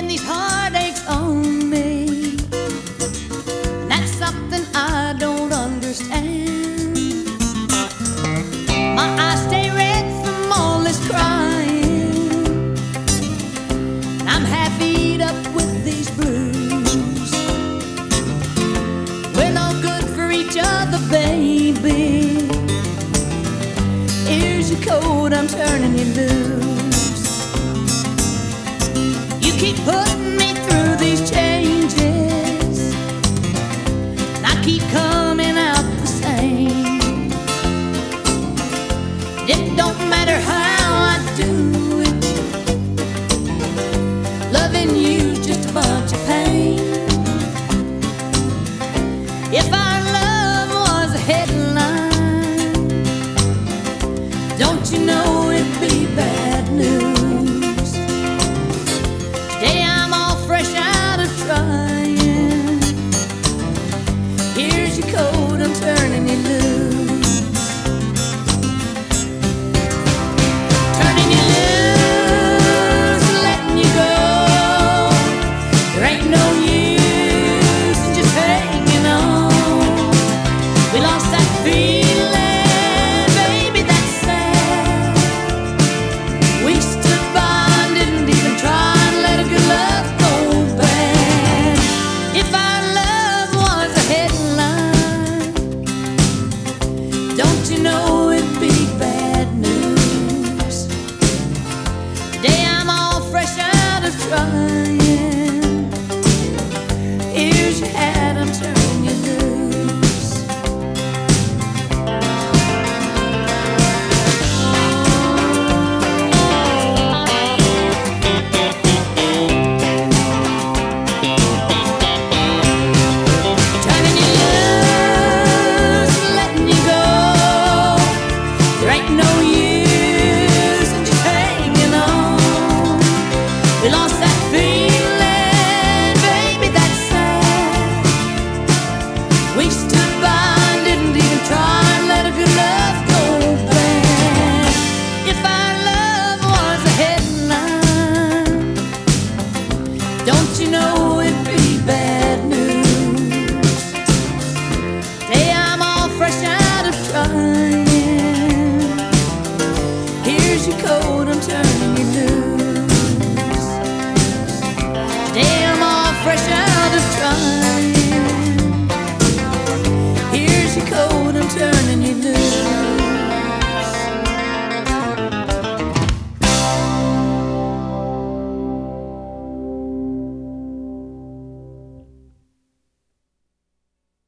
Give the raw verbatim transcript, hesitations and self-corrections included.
putting these heartaches on me. That's something I don't understand. My eyes stay red from all this crying. I'm half eat up with these blues. We're no good for each other, baby. Here's your coat, I'm turning you loose. You keep putting me through these changes, and I keep coming out the same. It don't matter how I do it, loving you's just a bunch of pain. If our love was a headline, don't you know it'd be bad news? Today I'm all fresh out of trying. Here's your coat, I'm turning you loose. Turning you loose, letting you go. There ain't no use in just hanging on. We lost that feeling, baby, that's sad. We stood by, didn't even try and let a good love go bad. If our love was a headline, don't you know it'd be bad news? Today I'm all fresh out of trying. Here's your hat, I'm turning you loose. Turning you loose, letting you go. There ain't no use in just hanging on. We lost that feeling, baby, that's sad. We stood by, didn't even try and let a good love go bad. If our love was a headline, don't you know